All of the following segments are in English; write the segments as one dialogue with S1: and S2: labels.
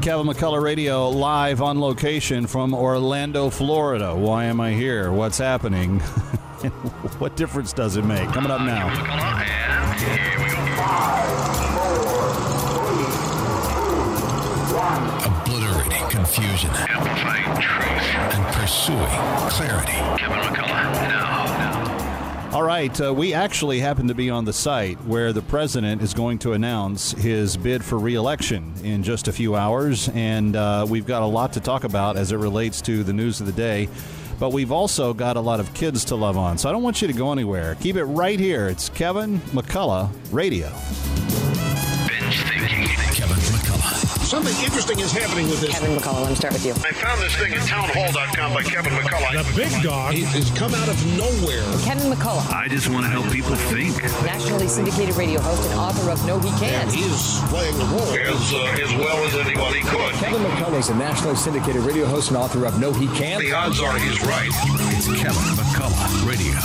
S1: Kevin McCullough Radio, live on location from Orlando, Florida. Why am I here? What's happening? What difference does it make? Coming up now.
S2: And here we go.
S3: 5, 4, 3, 2, 1. Obliterating confusion.
S2: Amplifying truth.
S3: And pursuing clarity.
S2: Kevin McCullough, now.
S1: All right, we actually happen to be on the site where the president is going to announce his bid for re-election in just a few hours, and we've got a lot to talk about as it relates to the news of the day, but we've also got a lot of kids to love on, so I don't want you to go anywhere. Keep it right here. It's Kevin McCullough Radio.
S2: Binge thinking.
S3: Kevin McCullough.
S4: Something interesting is happening with this.
S5: Kevin McCullough, let me start with you.
S4: I found this thing at townhall.com by Kevin McCullough.
S6: The big dog
S4: has come out of nowhere.
S5: Kevin McCullough,
S2: I just want to help people think.
S5: nationally syndicated radio host and author of No He Can't.
S4: He is playing the role as well as anybody could.
S7: Kevin McCullough is a nationally syndicated radio host and author of No He Can't.
S4: The odds are he's right.
S3: It's Kevin McCullough Radio.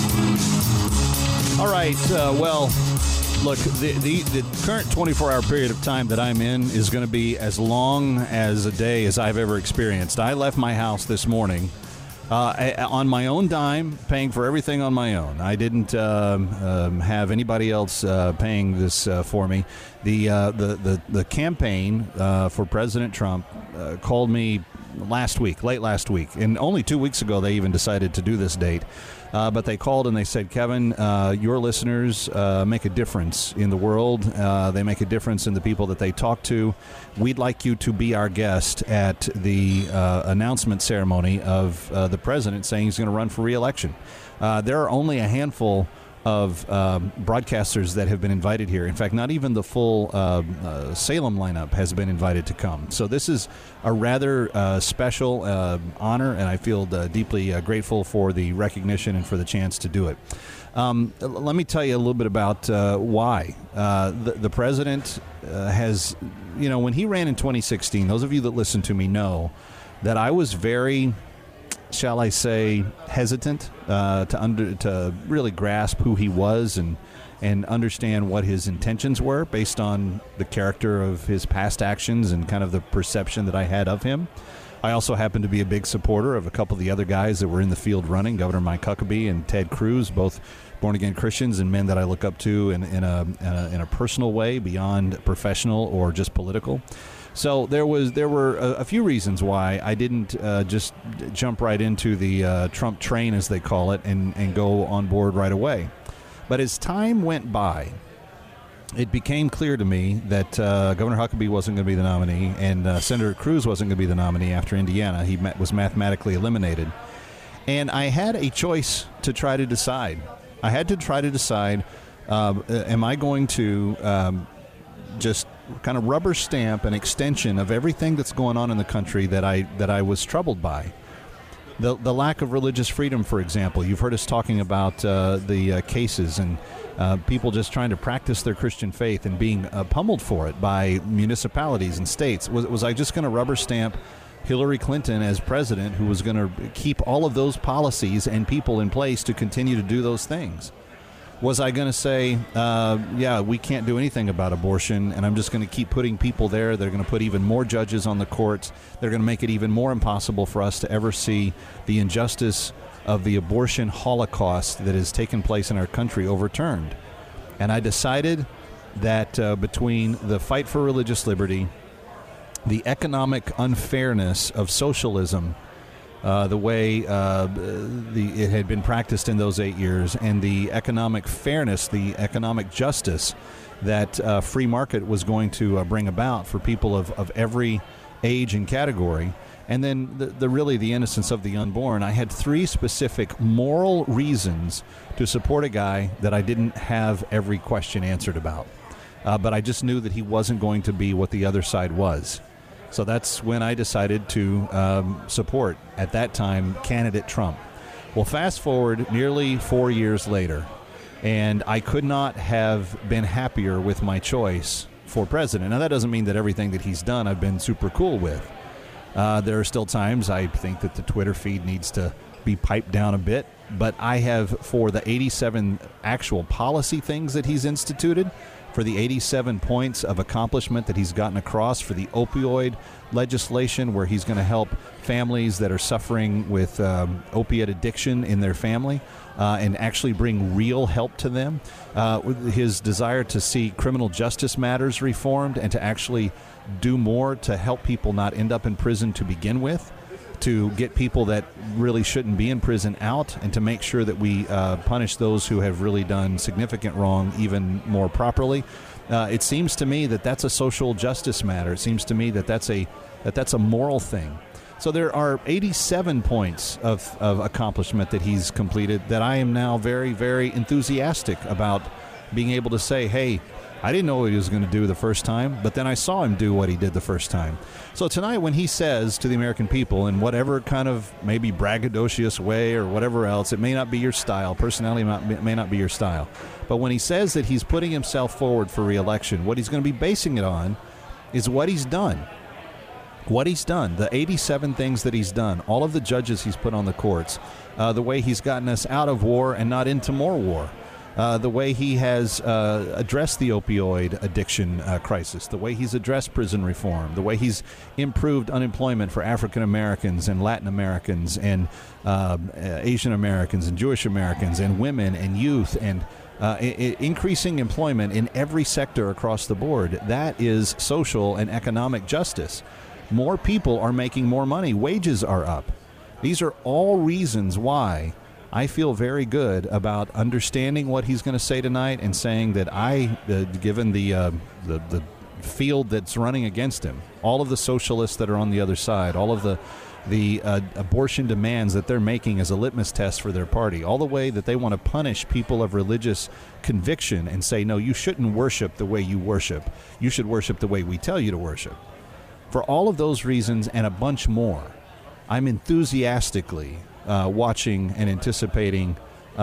S1: All right, well, look, the current 24-hour period of time that I'm in is going to be as long as a day as I've ever experienced. I left my house this morning on my own dime, paying for everything on my own. I didn't have anybody else paying this for me. The campaign for President Trump called me late last week, and only 2 weeks ago they even decided to do this date. But they called and they said, Kevin, your listeners make a difference in the world. They make a difference in the people that they talk to. We'd like you to be our guest at the announcement ceremony of the president saying he's going to run for re-election. There are only a handful of broadcasters that have been invited here. In fact, not even the full Salem lineup has been invited to come. So this is a rather special honor, and I feel deeply grateful for the recognition and for the chance to do it. Let me tell you a little bit about why. The president has, when he ran in 2016, those of you that listen to me know that I was very, shall I say, hesitant to really grasp who he was and understand what his intentions were based on the character of his past actions and kind of the perception that I had of him. I also happen to be a big supporter of a couple of the other guys that were in the field running, Governor Mike Huckabee and Ted Cruz, both born-again Christians and men that I look up to in a personal way beyond professional or just political. So there were a few reasons why I didn't just jump right into the Trump train, as they call it, and go on board right away. But as time went by, it became clear to me that Governor Huckabee wasn't going to be the nominee, and Senator Cruz wasn't going to be the nominee after Indiana. He was mathematically eliminated. And I had a choice to try to decide. I had to try to decide, am I going to just kind of rubber stamp an extension of everything that's going on in the country that I was troubled by. The lack of religious freedom, for example. You've heard us talking about the cases and people just trying to practice their Christian faith and being pummeled for it by municipalities and states. Was I just going to rubber stamp Hillary Clinton as president, who was going to keep all of those policies and people in place to continue to do those things? Was I going to say, yeah, we can't do anything about abortion, and I'm just going to keep putting people there? They're going to put even more judges on the courts. They're going to make it even more impossible for us to ever see the injustice of the abortion holocaust that has taken place in our country overturned. And I decided that between the fight for religious liberty, the economic unfairness of socialism, the way it had been practiced in those 8 years, and the economic fairness, the economic justice that free market was going to bring about for people of every age and category, and then the innocence of the unborn. I had three specific moral reasons to support a guy that I didn't have every question answered about. But I just knew that he wasn't going to be what the other side was. So that's when I decided to support, at that time, candidate Trump. Well, fast forward nearly 4 years later, and I could not have been happier with my choice for president. Now, that doesn't mean that everything that he's done I've been super cool with. There are still times I think that the Twitter feed needs to be piped down a bit, but I have, for the 87 actual policy things that he's instituted, for the 87 points of accomplishment that he's gotten across for the opioid legislation, where he's going to help families that are suffering with opiate addiction in their family and actually bring real help to them. His desire to see criminal justice matters reformed and to actually do more to help people not end up in prison to begin with, to get people that really shouldn't be in prison out, and to make sure that we punish those who have really done significant wrong even more properly. It seems to me that that's a social justice matter. It seems to me that that's a moral thing. So there are 87 points of accomplishment that he's completed that I am now very, very enthusiastic about being able to say, hey, I didn't know what he was going to do the first time, but then I saw him do what he did the first time. So tonight when he says to the American people, in whatever kind of maybe braggadocious way or whatever else, it may not be your style, personality may not be your style, but when he says that he's putting himself forward for re-election, what he's going to be basing it on is what he's done. What he's done, the 87 things that he's done, all of the judges he's put on the courts, the way he's gotten us out of war and not into more war. The way he has addressed the opioid addiction crisis, the way he's addressed prison reform, the way he's improved unemployment for African Americans and Latin Americans and Asian Americans and Jewish Americans and women and youth, and increasing employment in every sector across the board. That is social and economic justice. More people are making more money. Wages are up. These are all reasons why I feel very good about understanding what he's going to say tonight and saying that given the field that's running against him, all of the socialists that are on the other side, all of the abortion demands that they're making as a litmus test for their party, all the way that they want to punish people of religious conviction and say, no, you shouldn't worship the way you worship. You should worship the way we tell you to worship. For all of those reasons and a bunch more, I'm enthusiastically watching and anticipating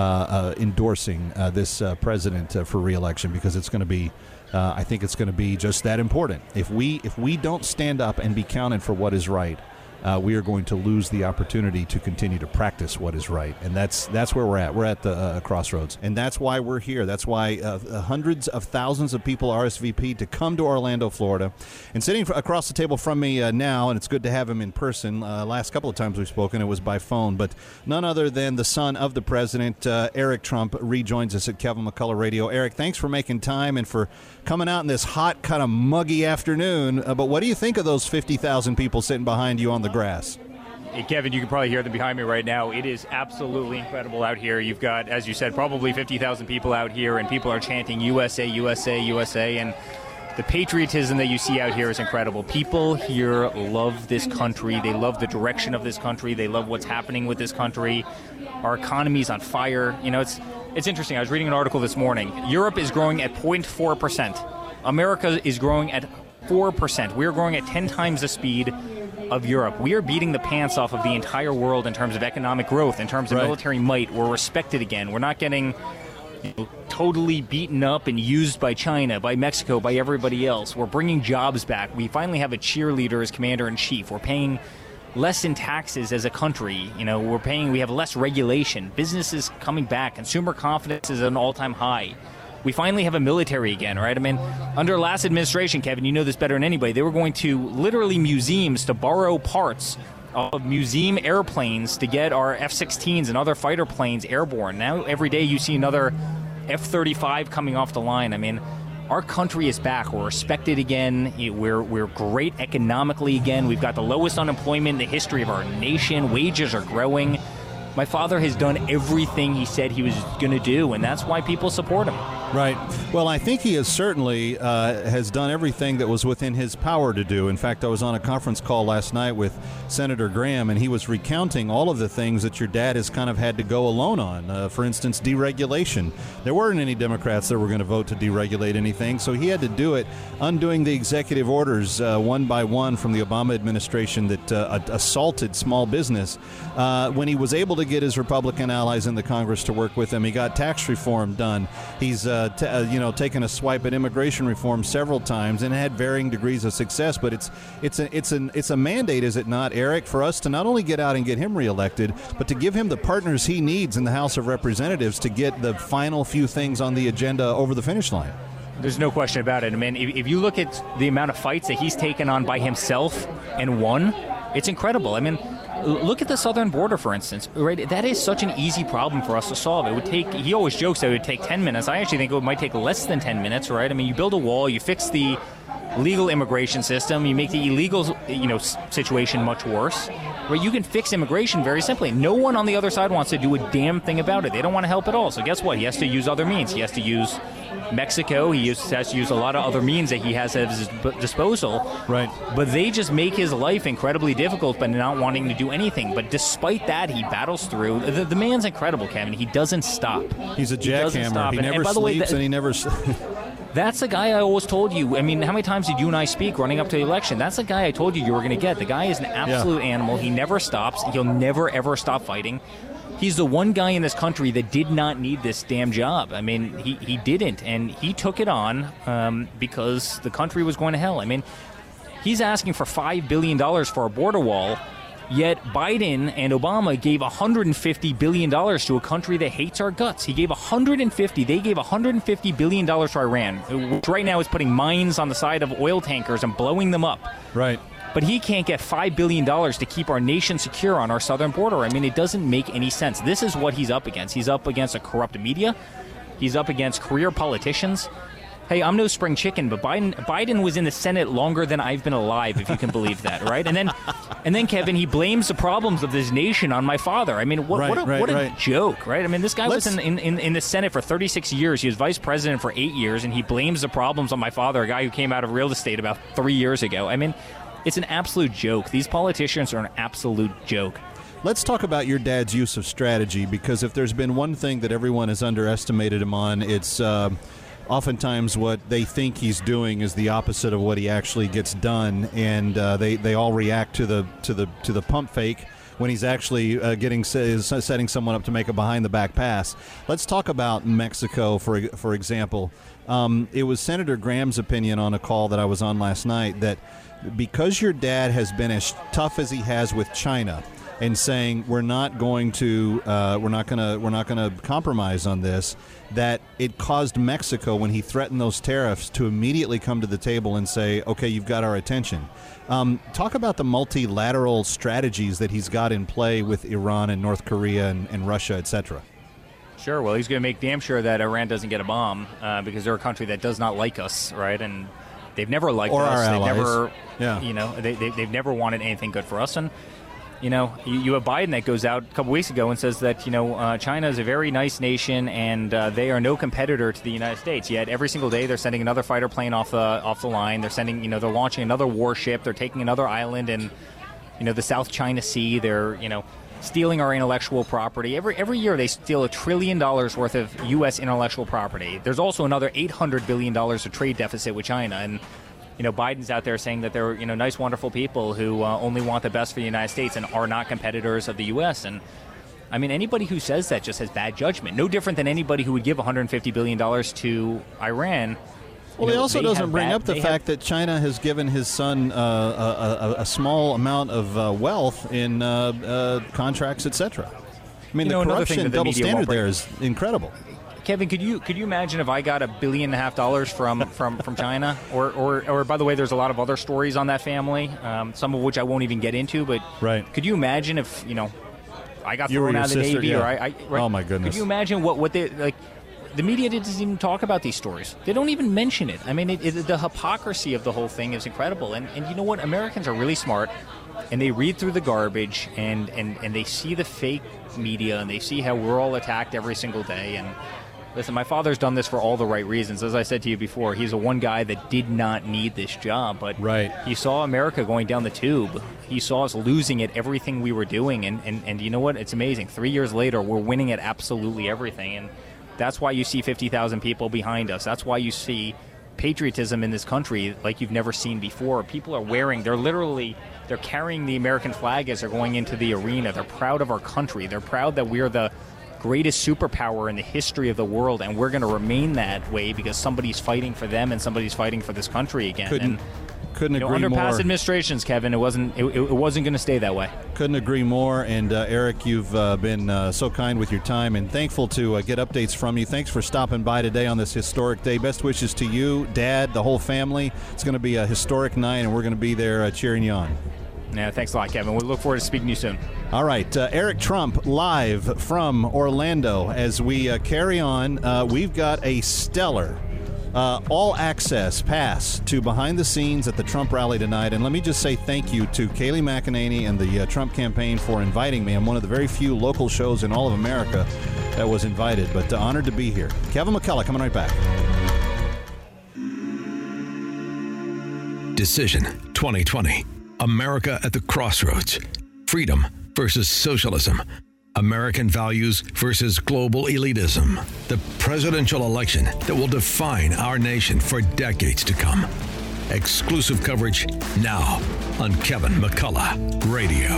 S1: endorsing this president for re-election, because it's going to be, I think it's going to be just that important. If we don't stand up and be counted for what is right, we are going to lose the opportunity to continue to practice what is right. And that's where we're at. We're at the crossroads. And that's why we're here. That's why hundreds of thousands of people RSVP'd to come to Orlando, Florida. And sitting across the table from me now, and it's good to have him in person. Last couple of times we've spoken, it was by phone. But none other than the son of the president, Eric Trump, rejoins us at Kevin McCullough Radio. Eric, thanks for making time and for coming out in this hot, kind of muggy afternoon. But what do you think of those 50,000 people sitting behind you on the grass?
S6: Hey, Kevin, you can probably hear them behind me right now. It is absolutely incredible out here. You've got, as you said, probably 50,000 people out here, and people are chanting USA, USA, USA, and the patriotism that you see out here is incredible. People here love this country. They love the direction of this country. They love what's happening with this country. Our economy is on fire. You know, it's interesting. I was reading an article this morning. Europe is growing at 0.4%. America is growing at 4%. We're growing at 10 times the speed of Europe. We are beating the pants off of the entire world in terms of economic growth, in terms of military might. We're respected again. We're not getting totally beaten up and used by China, by Mexico, by everybody else. We're bringing jobs back. We finally have a cheerleader as commander-in-chief. We're paying less in taxes as a country. You know, we have less regulation. Business is coming back. Consumer confidence is at an all-time high. We finally have a military again, right? I mean, under last administration, Kevin, you know this better than anybody, they were going to literally museums to borrow parts of museum airplanes to get our F-16s and other fighter planes airborne. Now, every day you see another F-35 coming off the line. I mean, our country is back. We're respected again. We're great economically again. We've got the lowest unemployment in the history of our nation. Wages are growing. My father has done everything he said he was going to do, and that's why people support him.
S1: Right. Well, I think he has certainly has done everything that was within his power to do. In fact, I was on a conference call last night with Senator Graham, and he was recounting all of the things that your dad has kind of had to go alone on. For instance, deregulation. There weren't any Democrats that were going to vote to deregulate anything, so he had to do it, undoing the executive orders one by one from the Obama administration that assaulted small business. When he was able to get his Republican allies in the Congress to work with him, he got tax reform done. He's taken a swipe at immigration reform several times and had varying degrees of success. But it's a mandate, is it not, Eric, for us to not only get out and get him reelected, but to give him the partners he needs in the House of Representatives to get the final few things on the agenda over the finish line.
S6: There's no question about it. I mean, if you look at the amount of fights that he's taken on by himself and won, it's incredible. I mean, look at the southern border, for instance. Right, that is such an easy problem for us to solve. It would take. He always jokes that it would take 10 minutes. I actually think it might take less than 10 minutes. Right? I mean, you build a wall, you fix the legal immigration system, you make the illegal, situation much worse. Right? You can fix immigration very simply. No one on the other side wants to do a damn thing about it. They don't want to help at all. So guess what? He has to use other means. He has to use Mexico. He has to use a lot of other means that he has at his disposal.
S1: Right.
S6: But they just make his life incredibly difficult by not wanting to do anything. But despite that, he battles through. The man's incredible, Kevin. He doesn't stop.
S1: He's a jackhammer. He never sleeps, and he never...
S6: That's the guy I always told you. I mean, how many times did you and I speak running up to the election? That's the guy I told you were going to get. The guy is an absolute animal. He never stops. He'll never, ever stop fighting. He's the one guy in this country that did not need this damn job. I mean, he didn't, and he took it on because the country was going to hell. I mean, he's asking for $5 billion for a border wall, yet Biden and Obama gave $150 billion to a country that hates our guts. They gave $150 billion to Iran, which right now is putting mines on the side of oil tankers and blowing them up.
S1: Right.
S6: But he can't get $5 billion to keep our nation secure on our southern border. I mean, it doesn't make any sense. This is what he's up against. He's up against a corrupt media. He's up against career politicians. Hey, I'm no spring chicken, but Biden was in the Senate longer than I've been alive, if you can believe that, right? And then Kevin, he blames the problems of this nation on my father. I mean, what a joke, right? I mean, this guy was in the Senate for 36 years. He was vice president for 8 years, and he blames the problems on my father, a guy who came out of real estate about 3 years ago. I mean, it's an absolute joke. These politicians are an absolute joke.
S1: Let's talk about your dad's use of strategy, because if there's been one thing that everyone has underestimated him on, it's oftentimes what they think he's doing is the opposite of what he actually gets done, and they all react to the pump fake when he's actually setting someone up to make a behind-the-back pass. Let's talk about Mexico, for example. It was Senator Graham's opinion on a call that I was on last night that because your dad has been as tough as he has with China and saying we're not going to compromise on this, that it caused Mexico, when he threatened those tariffs, to immediately come to the table and say, okay, you've got our attention. Talk about the multilateral strategies that he's got in play with Iran and North Korea and Russia, etc.
S6: Sure. Well, he's going to make damn sure that Iran doesn't get a bomb because they're a country that does not like us, right? And they've never liked
S1: or
S6: us.
S1: Our
S6: they've
S1: allies.
S6: never, they've never wanted anything good for us. And you have Biden that goes out a couple weeks ago and says that China is a very nice nation and they are no competitor to the United States. Yet every single day they're sending another fighter plane off the line. They're sending, they're launching another warship. They're taking another island in, the South China Sea. They're, stealing our intellectual property. Every year they steal $1 trillion worth of U.S. intellectual property. There's also another $800 billion of trade deficit with China. And, Biden's out there saying that they're, nice, wonderful people who only want the best for the United States and are not competitors of the U.S. And, I mean, anybody who says that just has bad judgment. No different than anybody who would give $150 billion to Iran.
S1: Well, he also doesn't bring up the fact that China has given his son a small amount of wealth in contracts, etc. I mean, the corruption and double standard there is incredible.
S6: Kevin, could you imagine if I got $1.5 billion from China? Or by the way, there's a lot of other stories on that family, some of which I won't even get into. But could you imagine if I got thrown out of the Navy, or I
S1: oh my goodness?
S6: Could you imagine what they like? The media doesn't even talk about these stories. They don't even mention it. I mean, the hypocrisy of the whole thing is incredible. And you know what? Americans are really smart, and they read through the garbage, and they see the fake media, and they see how we're all attacked every single day. And listen, my father's done this for all the right reasons. As I said to you before, he's the one guy that did not need this job. But he saw America going down the tube. He saw us losing at everything we were doing. And you know what? It's amazing. 3 years later, we're winning at absolutely everything. And that's why you see 50,000 people behind us. That's why you see patriotism in this country like you've never seen before. People are they're carrying the American flag as they're going into the arena. They're proud of our country. They're proud that we're the greatest superpower in the history of the world, and we're going to remain that way because somebody's fighting for them and somebody's fighting for this country again.
S1: Couldn't agree
S6: under
S1: more.
S6: past administrations, Kevin, it wasn't going to stay that way.
S1: Couldn't agree more. And Eric, you've been so kind with your time and thankful to get updates from you. Thanks for stopping by today on this historic day. Best wishes to you, Dad, the whole family. It's going to be a historic night, and we're going to be there cheering you on.
S6: Yeah, thanks a lot, Kevin. We look forward to speaking to you soon.
S1: All right, Eric Trump live from Orlando. As we carry on, we've got a stellar all-access pass to behind the scenes at the Trump rally tonight. And let me just say thank you to Kayleigh McEnany and the Trump campaign for inviting me. I'm one of the very few local shows in all of America that was invited, but honored to be here. Kevin McCullough coming right back.
S3: Decision 2020. America at the crossroads. Freedom versus socialism. American values versus global elitism. The presidential election that will define our nation for decades to come. Exclusive coverage now on Kevin McCullough Radio.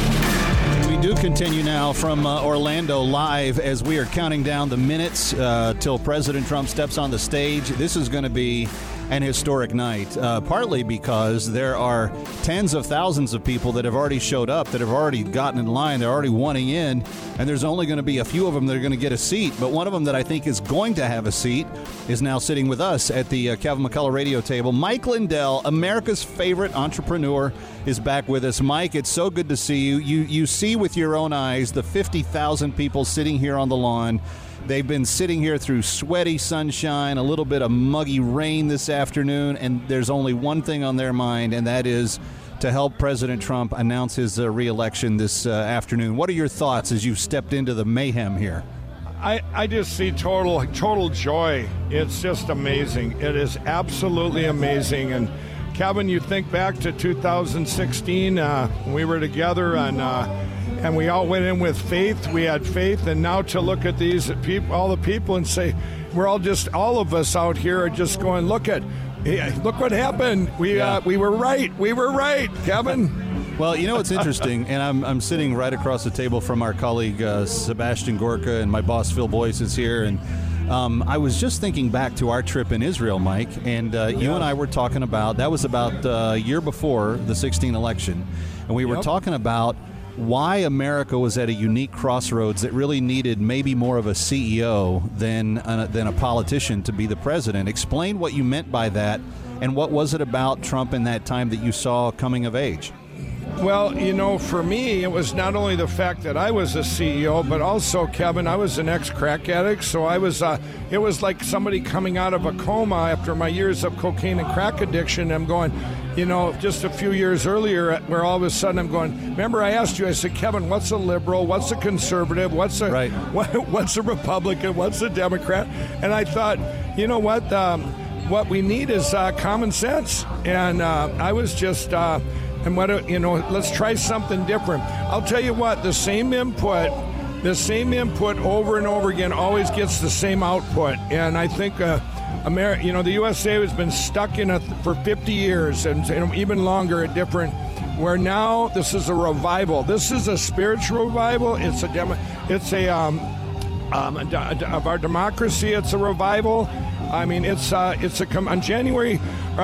S1: We do continue now from Orlando live as we are counting down the minutes till President Trump steps on the stage. This is going to be an historic night, partly because there are tens of thousands of people that have already showed up, that have already gotten in line, they're already wanting in, and there's only going to be a few of them that are going to get a seat. But one of them that I think is going to have a seat is now sitting with us at the Kevin McCullough radio table. Mike Lindell, America's favorite entrepreneur, is back with us. Mike, it's so good to see you. You see with your own eyes the 50,000 people sitting here on the lawn. They've been sitting here through sweaty sunshine, a little bit of muggy rain this afternoon, and there's only one thing on their mind, and that is to help President Trump announce his re-election this afternoon. What are your thoughts as you've stepped into the mayhem here?
S8: I just see total joy. It's just amazing. It is absolutely amazing. And Kevin, you think back to 2016, we were together and we all went in with faith. We had faith, and now to look at these people, all the people, and say, we're all of us out here are just going, look what happened. We were right. We were right, Kevin.
S1: Well, you know what's interesting, and I'm sitting right across the table from our colleague Sebastian Gorka, and my boss Phil Boyce is here, and I was just thinking back to our trip in Israel, Mike, and you and I were talking about, that was about a year before the 2016 election, and we were talking about why America was at a unique crossroads that really needed maybe more of a CEO than a politician to be the president. Explain what you meant by that, and what was it about Trump in that time that you saw coming of age?
S8: Well, for me, it was not only the fact that I was a CEO, but also, Kevin, I was an ex-crack addict, so it was like somebody coming out of a coma after my years of cocaine and crack addiction. I'm going, just a few years earlier, where all of a sudden I'm going, remember I asked you, I said, Kevin, what's a liberal, what's a conservative, what's a Republican, what's a Democrat? And I thought, you know what we need is common sense. And I was just... And let's try something different. I'll tell you what, the same input over and over again always gets the same output. And I think, the USA has been stuck in for 50 years and even longer at different. Where now this is a revival. This is a spiritual revival. It's of our democracy. It's a revival. I mean, on January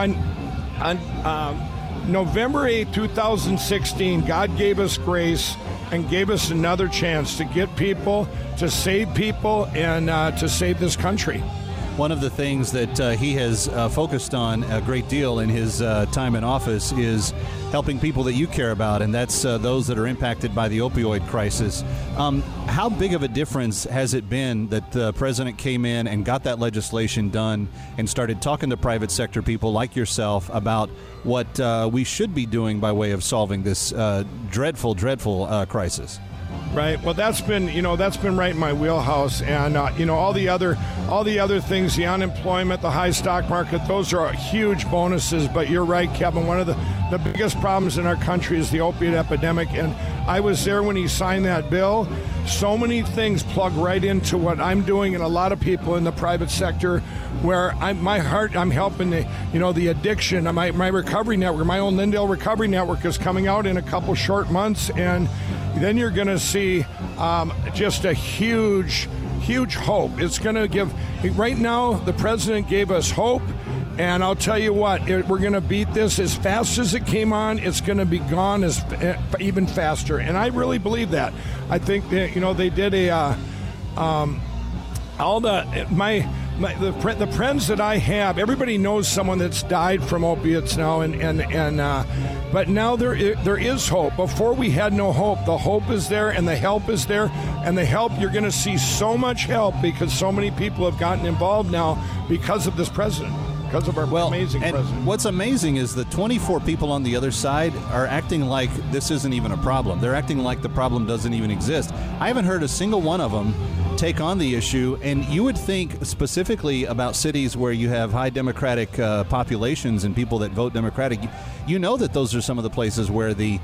S8: on November 8, 2016, God gave us grace and gave us another chance to get people, to save people, and to save this country.
S1: One of the things that he has focused on a great deal in his time in office is helping people that you care about, and that's those that are impacted by the opioid crisis. How big of a difference has it been that the president came in and got that legislation done and started talking to private sector people like yourself about what we should be doing by way of solving this dreadful crisis?
S8: Right. Well, that's been right in my wheelhouse, and all the other things, the unemployment, the high stock market, those are huge bonuses. But you're right, Kevin. One of the biggest problems in our country is the opiate epidemic, and I was there when he signed that bill. So many things plug right into what I'm doing, and a lot of people in the private sector, where I'm helping the addiction. My recovery network, my own Lindell Recovery Network, is coming out in a couple short months, and then you're going to see just a huge hope. It's going to give. Right now, the president gave us hope, And I'll tell you what, we're going to beat this as fast as it came on. It's going to be gone even faster. And I really believe that. I think that, they did the friends that I have, everybody knows someone that's died from opiates now, but now there is hope. Before we had no hope. The hope is there, and the help is there, and the help, you're going to see so much help because so many people have gotten involved now because of this president. Because of our amazing president.
S1: What's amazing is the 24 people on the other side are acting like this isn't even a problem. They're acting like the problem doesn't even exist. I haven't heard a single one of them take on the issue, and you would think specifically about cities where you have high Democratic populations and people that vote Democratic. You know that those are some of the places where the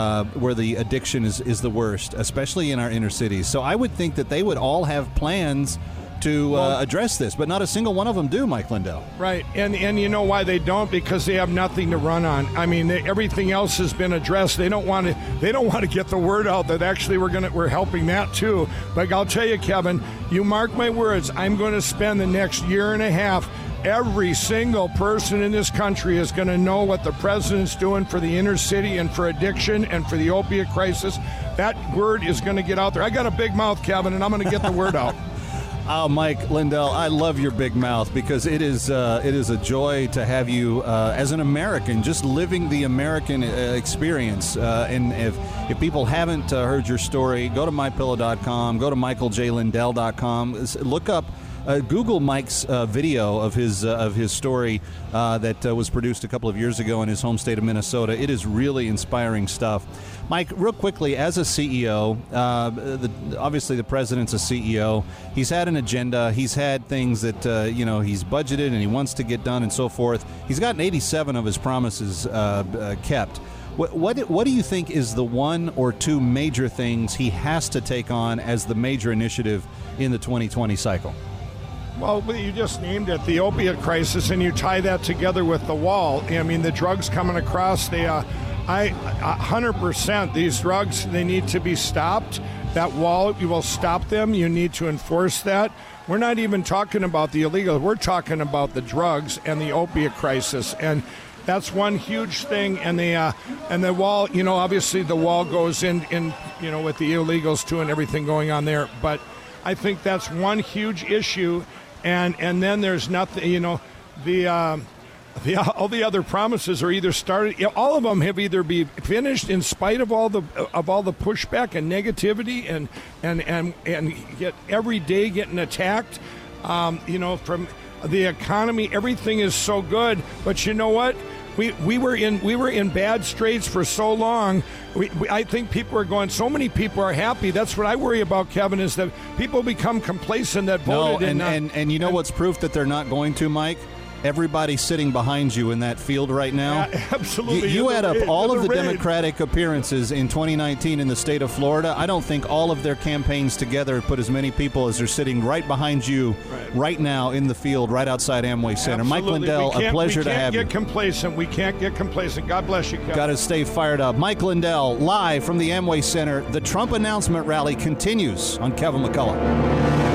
S1: addiction is the worst, especially in our inner cities. So I would think that they would all have plans to address this, but not a single one of them do, Mike Lindell.
S8: Right, and you know why they don't? Because they have nothing to run on. I mean, everything else has been addressed. They don't want to get the word out that actually we're helping that too. But I'll tell you, Kevin, you mark my words. I'm going to spend the next year and a half. Every single person in this country is going to know what the president's doing for the inner city and for addiction and for the opiate crisis. That word is going to get out there. I got a big mouth, Kevin, and I'm going to get the word out.
S1: Oh, Mike Lindell, I love your big mouth because it is a joy to have you as an American, just living the American experience. And if people haven't heard your story, go to mypillow.com, go to michaeljlindell.com, look up. Google Mike's video of his story that was produced a couple of years ago in his home state of Minnesota. It is really inspiring stuff. Mike, real quickly, as a CEO, obviously the president's a CEO. He's had an agenda. He's had things that he's budgeted and he wants to get done and so forth. He's gotten 87 of his promises kept. What do you think is the one or two major things he has to take on as the major initiative in the 2020 cycle?
S8: Well, you just named it, the opiate crisis, and you tie that together with the wall. I mean, the drugs coming across, 100%, these drugs, they need to be stopped. That wall, you will stop them. You need to enforce that. We're not even talking about the illegal. We're talking about the drugs and the opiate crisis. And that's one huge thing. And the wall, obviously the wall goes in with the illegals too and everything going on there. But I think that's one huge issue. And then there's nothing, all the other promises are either started. All of them have either be finished in spite of all the pushback and negativity and get every day getting attacked. From the economy, everything is so good. But you know what? We were in bad straits for so long. I think people are going. So many people are happy. That's what I worry about, Kevin. Is that people become complacent that voted.
S1: And you know what's proof that they're not going to, Mike? Everybody sitting behind you in that field right now.
S8: Yeah, absolutely.
S1: You add up all of the Democratic appearances in 2019 in the state of Florida. I don't think all of their campaigns together put as many people as are sitting right behind you right now in the field, right outside Amway Center. Absolutely. Mike Lindell, a pleasure to have you.
S8: We can't get complacent. We can't get complacent. God bless you, Kevin.
S1: Got to stay fired up. Mike Lindell, live from the Amway Center. The Trump announcement rally continues on Kevin McCullough.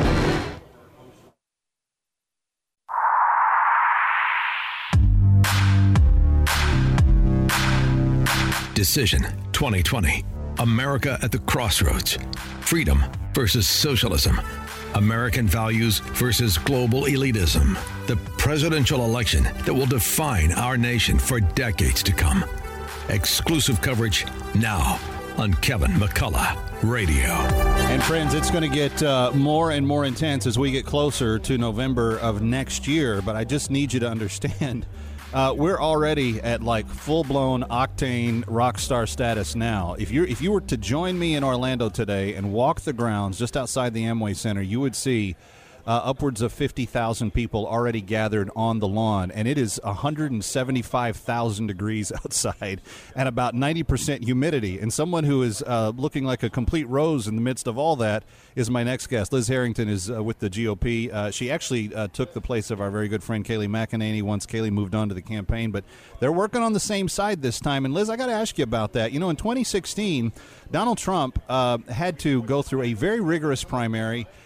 S3: Decision 2020. America at the crossroads. Freedom versus socialism. American values versus global elitism. The presidential election that will define our nation for decades to come. Exclusive coverage now on Kevin McCullough Radio.
S1: And friends, it's going to get more and more intense as we get closer to November of next year. But I just need you to understand, we're already at like full-blown octane rock star status now. If you were to join me in Orlando today and walk the grounds just outside the Amway Center, you would see upwards of 50,000 people already gathered on the lawn, and it is 175,000 degrees outside and about 90% humidity. And someone who is looking like a complete rose in the midst of all that is my next guest. Liz Harrington is with the GOP. She actually took the place of our very good friend Kayleigh McEnany once Kayleigh moved on to the campaign, but they're working on the same side this time. And Liz, I got to ask you about that. You know, in 2016, Donald Trump had to go through a very rigorous primary.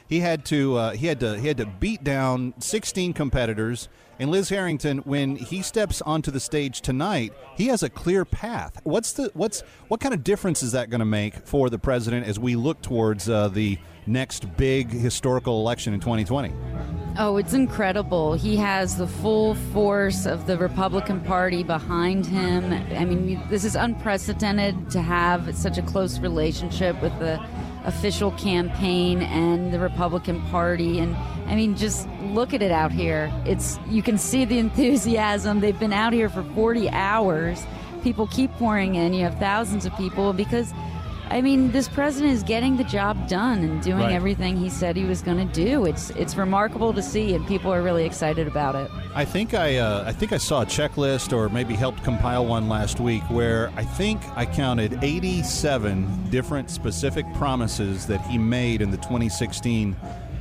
S1: He had to beat down 16 competitors. And Liz Harrington, when he steps onto the stage tonight, he has a clear path. What kind of difference is that going to make for the president as we look towards the next big historical election in 2020?
S9: Oh, it's incredible. He has the full force of the Republican Party behind him. I mean, this is unprecedented to have such a close relationship with the official campaign and the Republican Party. And I mean, just look at it out here. You can see the enthusiasm. They've been out here for 40 hours. People keep pouring in. You have thousands of people because, I mean, this president is getting the job done and doing everything he said he was going to do. It's remarkable to see, and people are really excited about it.
S1: I think I saw a checklist, or maybe helped compile one last week, where I think I counted 87 different specific promises that he made in the 2016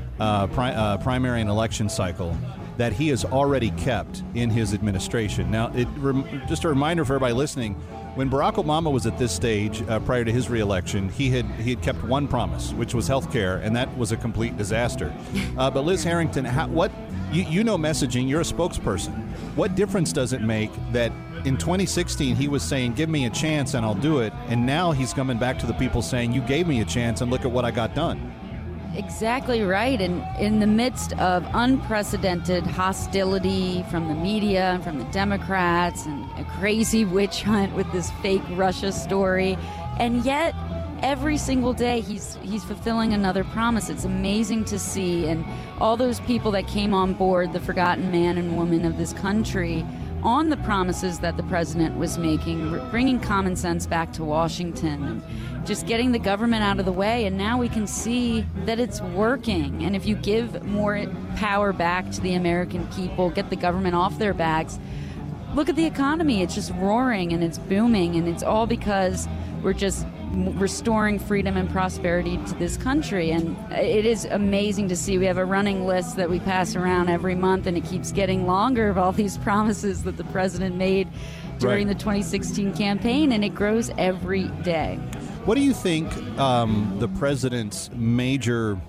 S1: primary and election cycle that he has already kept in his administration. Now, just a reminder for everybody listening. When Barack Obama was at this stage prior to his reelection, he had kept one promise, which was health care, and that was a complete disaster. But Liz Harrington, you know messaging, you're a spokesperson. What difference does it make that in 2016 he was saying, give me a chance and I'll do it, and now he's coming back to the people saying, you gave me a chance and look at what I got done?
S9: Exactly right. And in the midst of unprecedented hostility from the media and from the Democrats and a crazy witch hunt with this fake Russia story, and yet every single day he's fulfilling another promise. It's amazing to see. And all those people that came on board, the forgotten man and woman of this country, on the promises that the president was making, bringing common sense back to Washington, and just getting the government out of the way. And now we can see that it's working. And if you give more power back to the American people, get the government off their backs, look at the economy. It's just roaring and it's booming. And it's all because we're just restoring freedom and prosperity to this country. And it is amazing to see. We have a running list that we pass around every month, and it keeps getting longer, of all these promises that the president made during the 2016 campaign, and it grows every day.
S1: What do you think the president's major,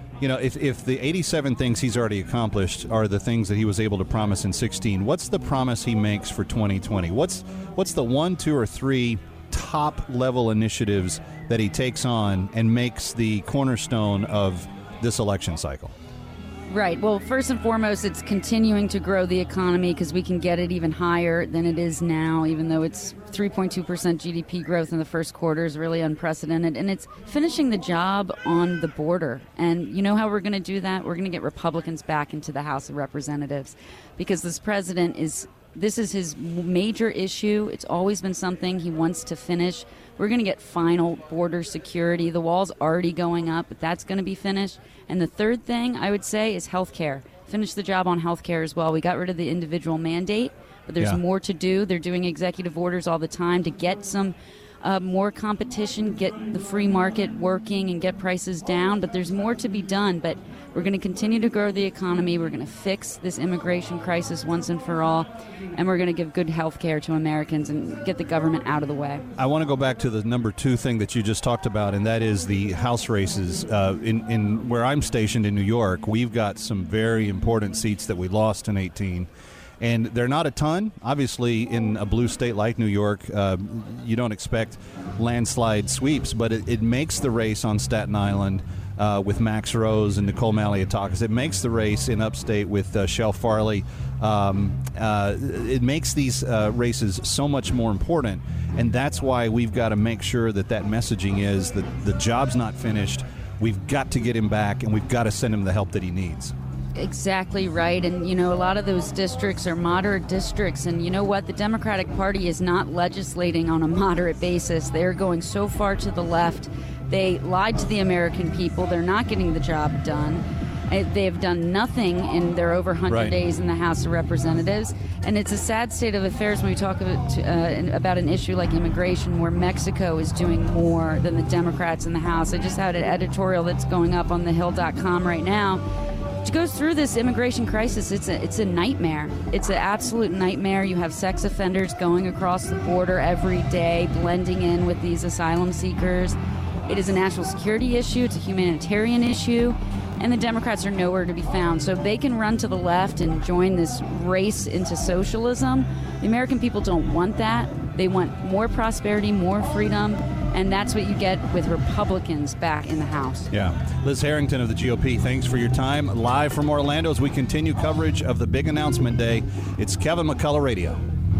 S1: if the 87 things he's already accomplished are the things that he was able to promise in 16, what's the promise he makes for 2020? What's the 1, 2, or 3 top-level initiatives that he takes on and makes the cornerstone of this election cycle?
S9: Right. Well, first and foremost, it's continuing to grow the economy, because we can get it even higher than it is now, even though it's 3.2% GDP growth in the first quarter is really unprecedented. And it's finishing the job on the border. And you know how we're going to do that? We're going to get Republicans back into the House of Representatives, because this president this is his major issue. It's always been something he wants to finish. We're going to get final border security. The wall's already going up, but that's going to be finished. And the third thing I would say is health care. Finish the job on health care as well. We got rid of the individual mandate, but there's more to do. They're doing executive orders all the time to get some more competition, get the free market working, and get prices down. But there's more to be done. But we're going to continue to grow the economy. We're going to fix this immigration crisis once and for all. And we're going to give good health care to Americans and get the government out of the way.
S1: I want to go back to the number 2 thing that you just talked about, and that is the House races. In where I'm stationed in New York, we've got some very important seats that we lost in 18. And they're not a ton. Obviously, in a blue state like New York, you don't expect landslide sweeps, but it makes the race on Staten Island with Max Rose and Nicole Malliotakis. It makes the race in upstate with Shel Farley. It makes these races so much more important, and that's why we've got to make sure that messaging is that the job's not finished. We've got to get him back, and we've got to send him the help that he needs.
S9: Exactly right. And, a lot of those districts are moderate districts. And you know what? The Democratic Party is not legislating on a moderate basis. They're going so far to the left. They lied to the American people. They're not getting the job done. They have done nothing in their over 100 days in the House of Representatives. And it's a sad state of affairs when we talk about an issue like immigration, where Mexico is doing more than the Democrats in the House. I just had an editorial that's going up on thehill.com right now. It goes through this immigration crisis. It's a nightmare. It's an absolute nightmare. You have sex offenders going across the border every day, blending in with these asylum seekers. It is a national security issue. It's a humanitarian issue. and the Democrats are nowhere to be found. So if they can run to the left and join this race into socialism, the American people don't want that. They want more prosperity, more freedom, and that's what you get with Republicans back in the House.
S1: Yeah. Liz Harrington of the GOP, thanks for your time. Live from Orlando as we continue coverage of the big announcement day. It's Kevin McCullough Radio.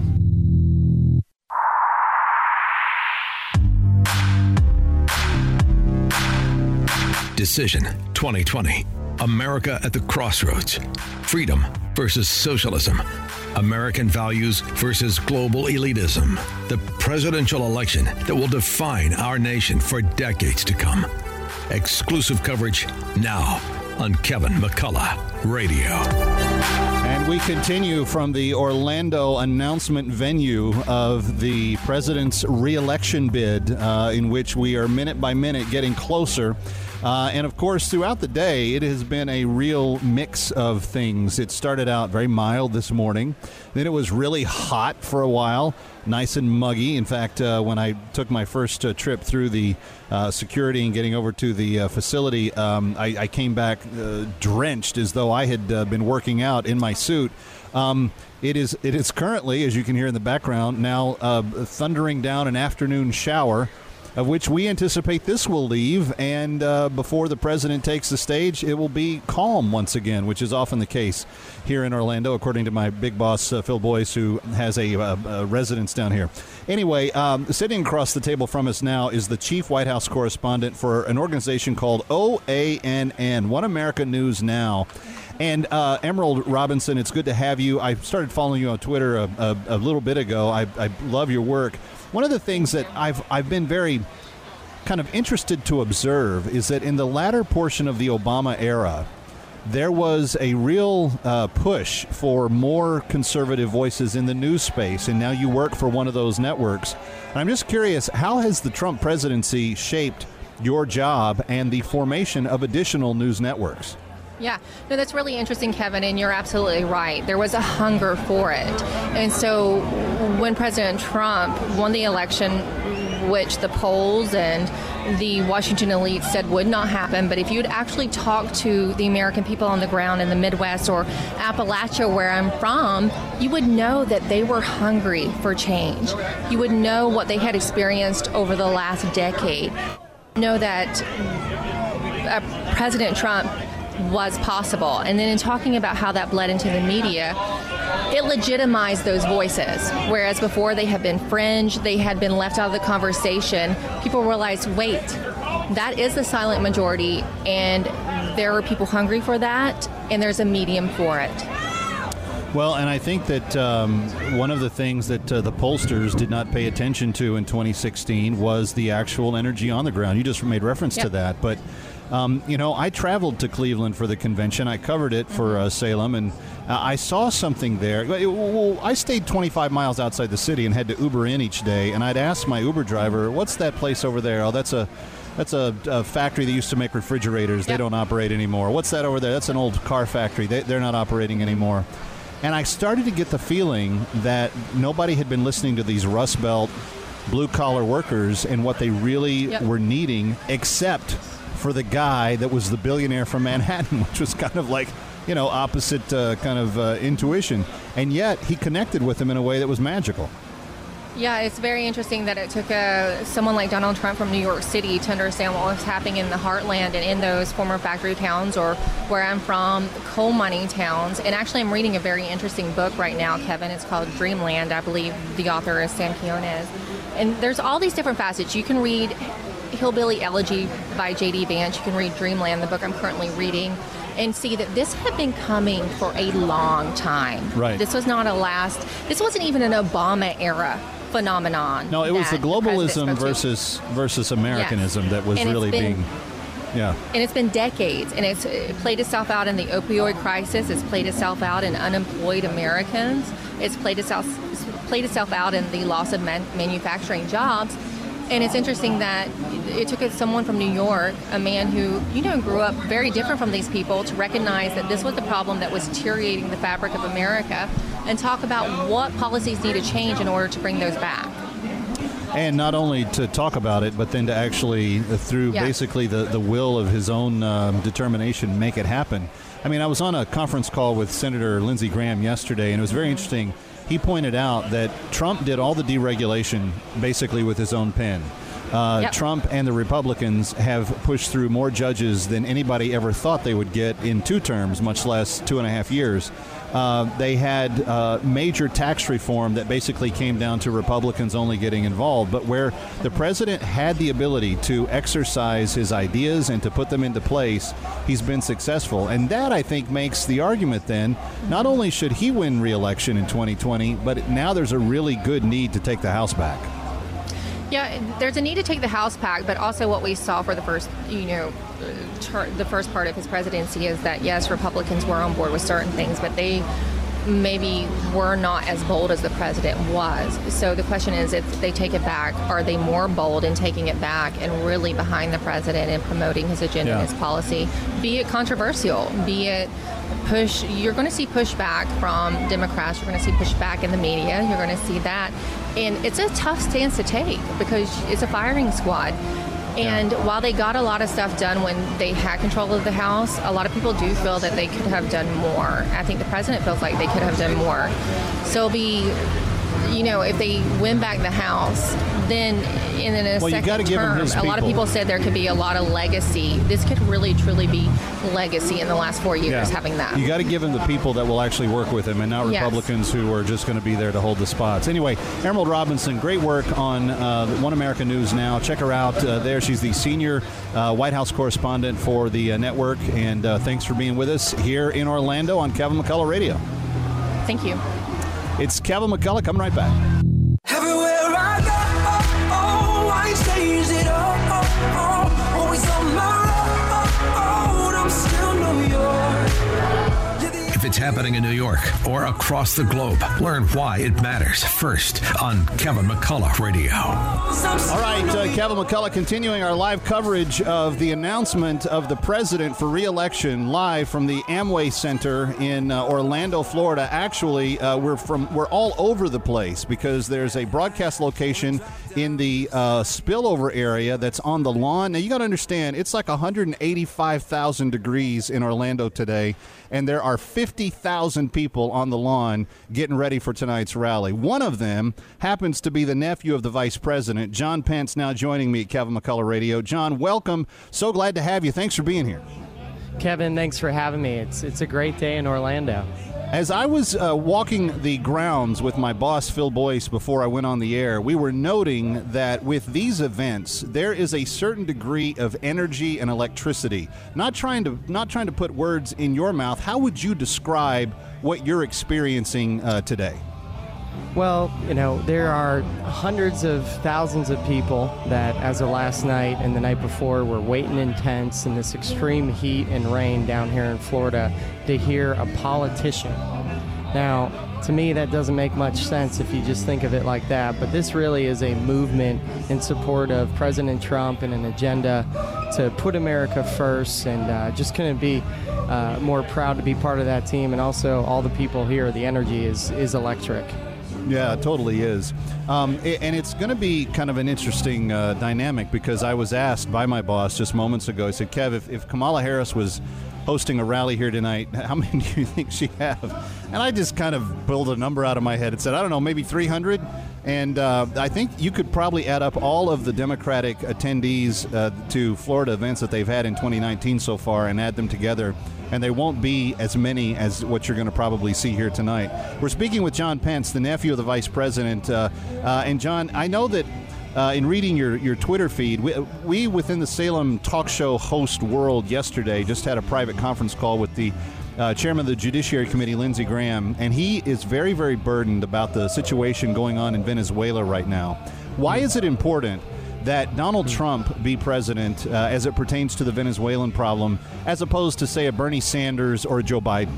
S3: Decision 2020. America at the crossroads. Freedom versus socialism. American values versus global elitism. The presidential election that will define our nation for decades to come. Exclusive coverage now on Kevin McCullough Radio.
S1: And we continue from the Orlando announcement venue of the president's re-election bid, in which we are minute by minute getting closer. And, of course, throughout the day, it has been a real mix of things. It started out very mild this morning. Then it was really hot for a while, nice and muggy. In fact, when I took my first trip through the security and getting over to the facility, I came back drenched as though I had been working out in my suit. It is currently, as you can hear in the background, now thundering down an afternoon shower, of which we anticipate this will leave, and before the president takes the stage, it will be calm once again, which is often the case here in Orlando, according to my big boss, Phil Boyce, who has a residence down here. Anyway, sitting across the table from us now is the chief White House correspondent for an organization called OANN, One America News Now. And Emerald Robinson, it's good to have you. I started following you on Twitter a little bit ago. I love your work. One of the things that I've been very kind of interested to observe is that in the latter portion of the Obama era, there was a real push for more conservative voices in the news space, and now you work for one of those networks. And I'm just curious, how has the Trump presidency shaped your job and the formation of additional news networks?
S10: Yeah, no, that's really interesting, Kevin, and you're absolutely right. There was a hunger for it. And so when President Trump won the election, which the polls and the Washington elite said would not happen, but if you'd actually talk to the American people on the ground in the Midwest or Appalachia, where I'm from, you would know that they were hungry for change. You would know what they had experienced over the last decade. Know that President Trump was possible. And then in talking about how that bled into the media, it legitimized those voices. Whereas before they had been fringe, they had been left out of the conversation, people realized, wait, that is the silent majority, and there are people hungry for that, and there's a medium for it.
S1: Well, and I think that one of the things that the pollsters did not pay attention to in 2016 was the actual energy on the ground. You just made reference to that, but I traveled to Cleveland for the convention. I covered it for Salem, and I saw something there. I stayed 25 miles outside the city and had to Uber in each day, and I'd ask my Uber driver, what's that place over there? Oh, that's a factory that used to make refrigerators. They don't operate anymore. What's that over there? That's an old car factory. They're not operating anymore. And I started to get the feeling that nobody had been listening to these Rust Belt blue-collar workers and what they really were needing, except for the guy that was the billionaire from Manhattan, which was kind of like, opposite kind of intuition. And yet he connected with them in a way that was magical.
S10: Yeah, it's very interesting that it took someone like Donald Trump from New York City to understand what was happening in the heartland and in those former factory towns, or where I'm from, coal mining towns. And actually, I'm reading a very interesting book right now, Kevin. It's called Dreamland. I believe the author is Sam Quinones. And there's all these different facets. You can read Hillbilly Elegy by J.D. Vance. You can read Dreamland, the book I'm currently reading, and see that this had been coming for a long time.
S1: Right.
S10: This was not this wasn't even an Obama era phenomenon.
S1: No, it was the globalism versus Americanism that was really being. Yeah. And
S10: it's been decades, and it's played itself out in the opioid crisis. It's played itself out in unemployed Americans. It's played itself out in the loss of manufacturing jobs. And it's interesting that it took someone from New York, a man who, grew up very different from these people, to recognize that this was the problem that was deteriorating the fabric of America, and talk about what policies need to change in order to bring those back.
S1: And not only to talk about it, but then to actually, through basically the will of his own determination, make it happen. I mean, I was on a conference call with Senator Lindsey Graham yesterday, and it was very interesting. He pointed out that Trump did all the deregulation basically with his own pen. Trump and the Republicans have pushed through more judges than anybody ever thought they would get in 2 terms, much less 2.5 years. They had major tax reform that basically came down to Republicans only getting involved, but where the president had the ability to exercise his ideas and to put them into place, he's been successful. And that, I think, makes the argument then, not only should he win re-election in 2020, but now there's a really good need to take the House back.
S10: Yeah, there's a need to take the House back, but also what we saw for the first, the first part of his presidency is that, yes, Republicans were on board with certain things, but they maybe were not as bold as the president was. So the question is, if they take it back, are they more bold in taking it back and really behind the president and promoting his agenda and his policy, be it controversial, be it push? You're going to see pushback from Democrats. You're going to see pushback in the media. You're going to see that. And it's a tough stance to take because it's a firing squad. And while they got a lot of stuff done when they had control of the House, a lot of people do feel that they could have done more. I think the president feels like they could have done more. So it'll be, if they win back the House, then in a second term, a lot of people said there could be a lot of legacy. This could really, truly be legacy in the last 4 years having that.
S1: You got to give him the people that will actually work with him and not Republicans who are just going to be there to hold the spots. Anyway, Emerald Robinson, great work on One America News Now. Check her out there. She's the senior White House correspondent for the network. And thanks for being with us here in Orlando on Kevin McCullough Radio.
S10: Thank you.
S1: It's Kevin McCullough. Coming right back.
S11: Everywhere I go, I change it all. Always on my road, I'm still New York.
S3: If it's happening in New York or across the globe, learn why it matters first on Kevin McCullough Radio.
S1: All right, Kevin McCullough continuing our live coverage of the announcement of the president for re-election live from the Amway Center in Orlando, Florida. Actually, we're all over the place because there's a broadcast location in the spillover area that's on the lawn. Now, you got to understand, it's like 185,000 degrees in Orlando today, and there are 50,000 people on the lawn getting ready for tonight's rally. One of them happens to be the nephew of the vice president, John Pence, now joining me at Kevin McCullough Radio. John, welcome. So glad to have you. Thanks for being here.
S12: Kevin, thanks for having me. It's a great day in Orlando.
S1: As I was walking the grounds with my boss, Phil Boyce, before I went on the air, we were noting that with these events, there is a certain degree of energy and electricity. Not trying to put words in your mouth, how would you describe what you're experiencing today?
S12: Well, there are hundreds of thousands of people that, as of last night and the night before, were waiting in tents in this extreme heat and rain down here in Florida to hear a politician. Now, to me, that doesn't make much sense if you just think of it like that, but this really is a movement in support of President Trump and an agenda to put America first, and just couldn't be more proud to be part of that team. And also, all the people here, the energy is electric.
S1: Yeah, it totally is. And it's going to be kind of an interesting dynamic because I was asked by my boss just moments ago, I said, Kev, if Kamala Harris was hosting a rally here tonight, how many do you think she have? And I just kind of pulled a number out of my head and said, I don't know, maybe 300. And I think you could probably add up all of the Democratic attendees to Florida events that they've had in 2019 so far and add them together, and they won't be as many as what you're going to probably see here tonight. We're speaking with John Pence, the nephew of the vice president. And John, I know that in reading your Twitter feed, we within the Salem talk show host world yesterday just had a private conference call with the chairman of the Judiciary Committee, Lindsey Graham, and he is very, very burdened about the situation going on in Venezuela right now. Why is it important that Donald Trump be president as it pertains to the Venezuelan problem, as opposed to, say, a Bernie Sanders or a Joe Biden?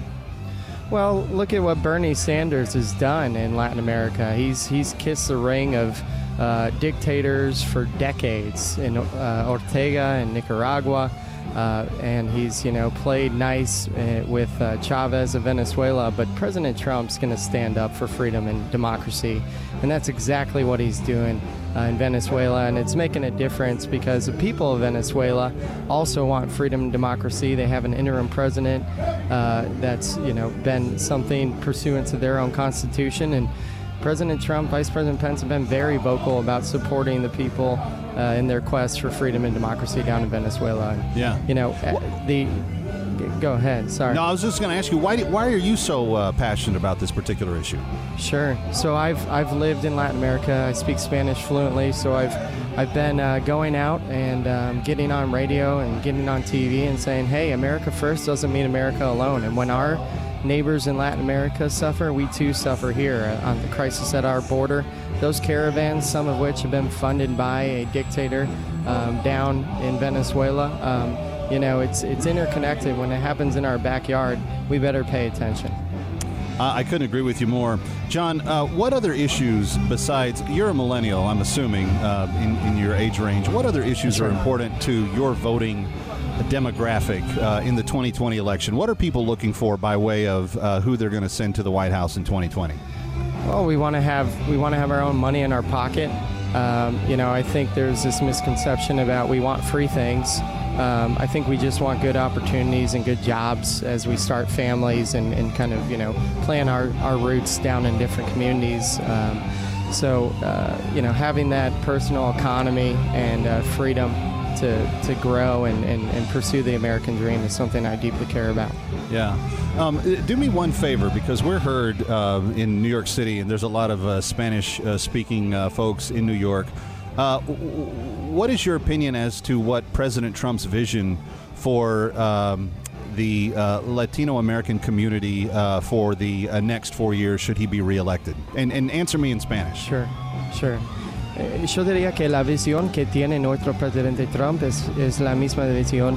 S12: Well, look at what Bernie Sanders has done in Latin America. He's kissed the ring of dictators for decades in Ortega in Nicaragua. and he's, played nice with Chavez of Venezuela, but President Trump's going to stand up for freedom and democracy, and that's exactly what he's doing in Venezuela, and it's making a difference because the people of Venezuela also want freedom and democracy. They have an interim president that's, been something pursuant to their own constitution, and President Trump, Vice President Pence have been very vocal about supporting the people in their quest for freedom and democracy down in Venezuela. And, go ahead. Sorry.
S1: No, I was just going to ask you, why are you so passionate about this particular issue?
S12: Sure. So I've lived in Latin America. I speak Spanish fluently, so I've been going out and getting on radio and getting on TV and saying, hey, America first doesn't mean America alone. And when our neighbors in Latin America suffer, we too suffer here on the crisis at our border. Those caravans, some of which have been funded by a dictator down in Venezuela, it's interconnected. When it happens in our backyard, we better pay attention.
S1: I couldn't agree with you more. John, what other issues besides, you're a millennial, I'm assuming, in your age range, what other issues are important to your voting demographic in the 2020 election? What are people looking for by way of who they're going to send to the White House in 2020?
S12: Well, we want to have our own money in our pocket. I think there's this misconception about we want free things. I think we just want good opportunities and good jobs as we start families and kind of, plan our roots down in different communities. Having that personal economy and freedom to grow and pursue the American dream is something I deeply care about.
S1: Yeah. Do me one favor, because we're heard in New York City, and there's a lot of Spanish-speaking folks in New York. What is your opinion as to what President Trump's vision for the Latino American community for the next 4 years should he be reelected? And answer me in Spanish.
S12: Sure. Yo diría que la visión que tiene nuestro presidente Trump es la misma visión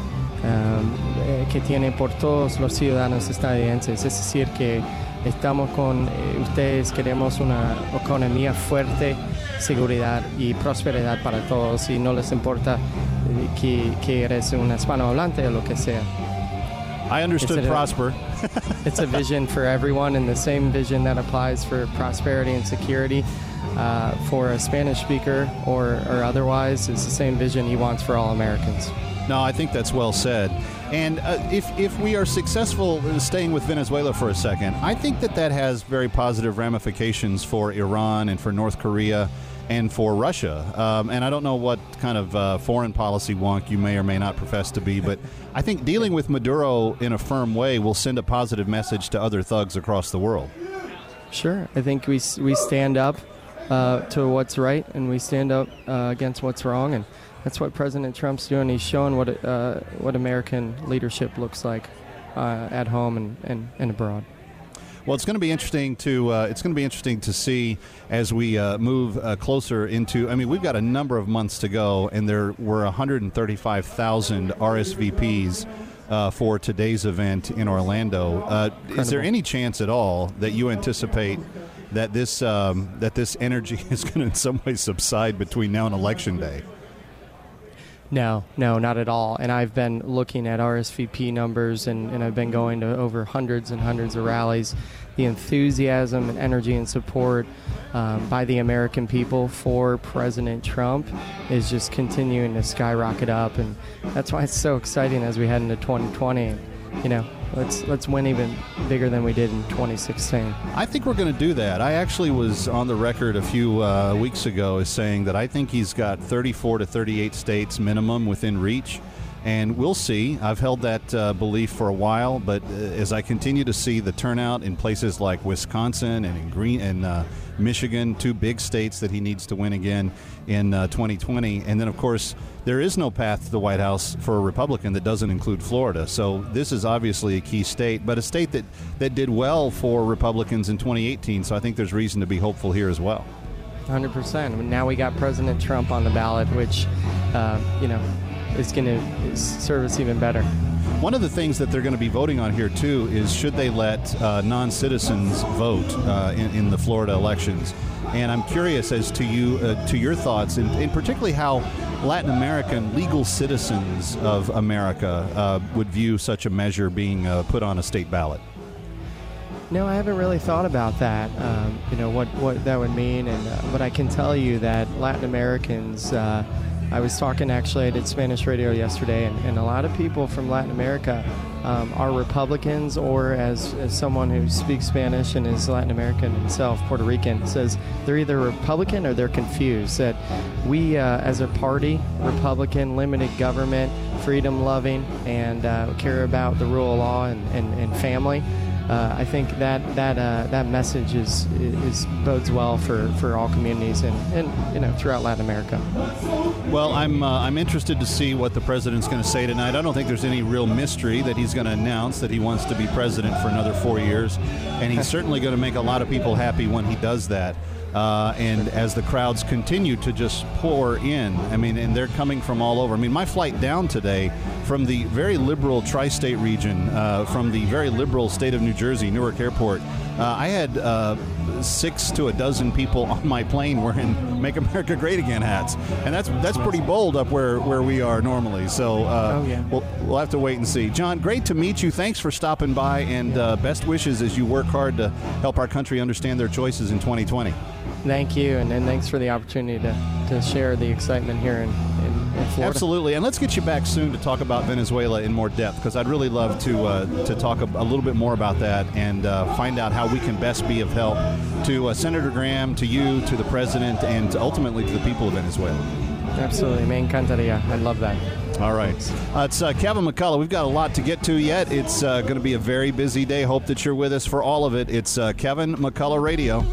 S12: que tiene por todos los ciudadanos estadounidenses. Es decir, que estamos con ustedes, queremos una economía fuerte, seguridad y prosperidad para todos, y no les importa que eres un hispanohablante o lo que sea.
S1: I understood prosper.
S12: It's a vision for everyone, and the same vision that applies for prosperity and security for a Spanish speaker or otherwise is the same vision he wants for all Americans.
S1: No, I think that's well said. And if we are successful in staying with Venezuela for a second, I think that has very positive ramifications for Iran and for North Korea and for Russia. And I don't know what kind of foreign policy wonk you may or may not profess to be, but I think dealing with Maduro in a firm way will send a positive message to other thugs across the world.
S12: Sure. I think we stand up to what's right, and we stand up against what's wrong, and that's what President Trump's doing. He's showing what American leadership looks like at home and abroad.
S1: Well, it's going to be interesting to see as we move closer into. I mean, we've got a number of months to go, and there were 135,000 RSVPs for today's event in Orlando. Is there any chance at all that you anticipate that this energy is going to in some way subside between now and Election Day?
S12: No, not at all. And I've been looking at RSVP numbers, and I've been going to over hundreds and hundreds of rallies. The enthusiasm and energy and support by the American people for President Trump is just continuing to skyrocket up, and that's why it's so exciting as we head into 2020. Let's win even bigger than we did in 2016.
S1: I think we're going to do that. I actually was on the record a few weeks ago as saying that I think he's got 34 to 38 states minimum within reach, and we'll see. I've held that belief for a while, but as I continue to see the turnout in places like Wisconsin and Michigan, two big states that he needs to win again in 2020, and then of course there is no path to the White House for a Republican that doesn't include Florida. So this is obviously a key state, but a state that did well for Republicans in 2018. So I think there's reason to be hopeful here as well.
S12: 100%. Now we got President Trump on the ballot, which is going to serve us even better.
S1: One of the things that they're going to be voting on here, too, is should they let non-citizens vote in the Florida elections. And I'm curious as to your thoughts, and particularly how Latin American legal citizens of America would view such a measure being put on a state ballot.
S12: No, I haven't really thought about that, what that would mean. But I can tell you that Latin Americans, I was talking, actually, I did Spanish radio yesterday, and a lot of people from Latin America are Republicans, or as someone who speaks Spanish and is Latin American himself, Puerto Rican, says they're either Republican or they're confused, that we as a party, Republican, limited government, freedom-loving, and care about the rule of law and family. I think that message is bodes well for all communities and throughout Latin America.
S1: Well, I'm interested to see what the president's going to say tonight. I don't think there's any real mystery that he's going to announce that he wants to be president for another 4 years, and he's certainly going to make a lot of people happy when he does that. And as the crowds continue to just pour in, and they're coming from all over. My flight down today from the very liberal tri-state region, from the very liberal state of New Jersey, Newark Airport, I had 6 to a dozen people on my plane wearing "Make America Great Again" hats, and that's pretty bold up where we are normally. So we'll have to wait and see. John, great to meet you. Thanks for stopping by, and best wishes as you work hard to help our country understand their choices in 2020.
S12: Thank you, and thanks for the opportunity to share the excitement here in Florida.
S1: Absolutely, and let's get you back soon to talk about Venezuela in more depth, because I'd really love to talk a little bit more about that and find out how we can best be of help to Senator Graham, to you, to the president, and ultimately to the people of Venezuela.
S12: Absolutely, me encantaría. I'd love that.
S1: All right. It's Kevin McCullough. We've got a lot to get to yet. It's going to be a very busy day. Hope that you're with us for all of it. It's Kevin McCullough Radio.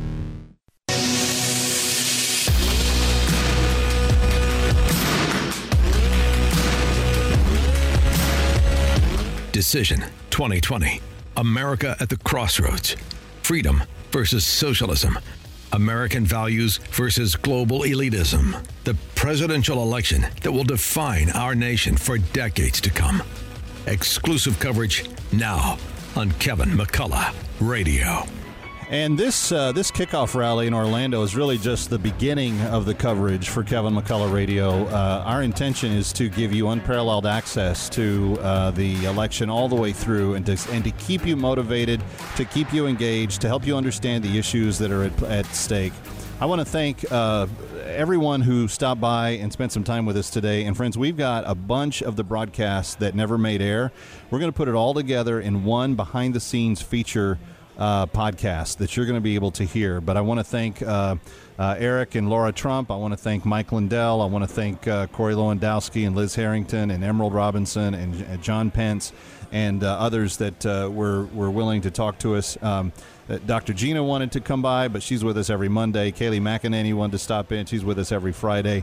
S3: Decision 2020. America at the crossroads. Freedom versus socialism. American values versus global elitism. The presidential election that will define our nation for decades to come. Exclusive coverage now on Kevin McCullough Radio.
S1: And this kickoff rally in Orlando is really just the beginning of the coverage for Kevin McCullough Radio. Our intention is to give you unparalleled access to the election all the way through, and to keep you motivated, to keep you engaged, to help you understand the issues that are at stake. I want to thank everyone who stopped by and spent some time with us today. And friends, we've got a bunch of the broadcasts that never made air. We're going to put it all together in one behind-the-scenes feature podcast that you're going to be able to hear. But I want to thank Eric and Laura Trump. I want to thank Mike Lindell. I want to thank Corey Lewandowski and Liz Harrington and Emerald Robinson and John Pence and others that were willing to talk to us. Dr. Gina wanted to come by, but she's with us every Monday. Kaylee McEnany wanted to stop in. She's with us every Friday.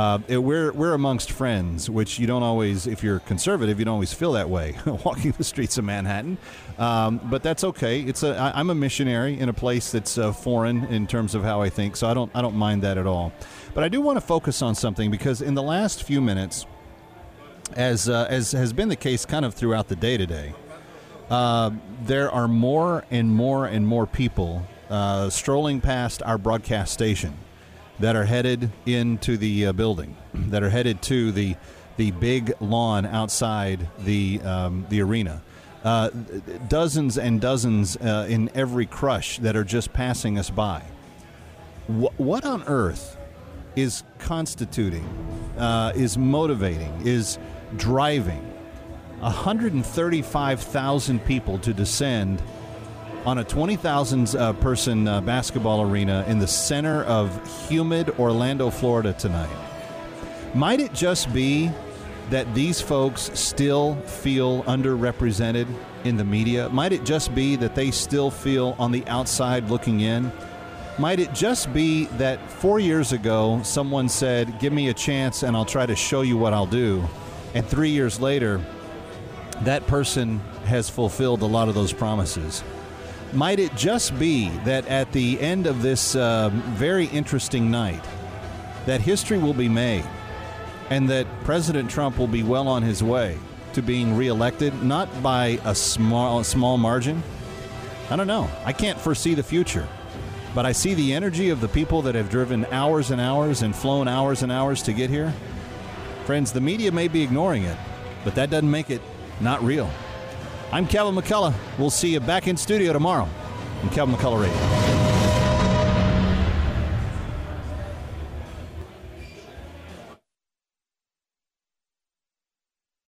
S1: We're amongst friends, which you don't always, if you're conservative, you don't always feel that way walking the streets of Manhattan. But that's okay. I'm a missionary in a place that's foreign in terms of how I think, so I don't mind that at all. But I do want to focus on something, because in the last few minutes, as has been the case kind of throughout the day today, there are more and more and more people strolling past our broadcast station that are headed into the building, that are headed to the big lawn outside the arena. Dozens and dozens in every crush that are just passing us by. What on earth is constituting, is motivating, is driving 135,000 people to descend on a 20,000 person basketball arena in the center of humid Orlando, Florida tonight? Might it just be that these folks still feel underrepresented in the media? Might it just be that they still feel on the outside looking in? Might it just be that 4 years ago someone said, "Give me a chance and I'll try to show you what I'll do," and 3 years later that person has fulfilled a lot of those promises? Might it just be that at the end of this very interesting night, that history will be made and that President Trump will be well on his way to being reelected, not by a small margin? I don't know. I can't foresee the future. but I see the energy of the people that have driven hours and hours and flown hours and hours to get here. Friends, the media may be ignoring it, but that doesn't make it not real. I'm Kevin McCullough. We'll see you back in studio tomorrow on Kevin McCullough Radio.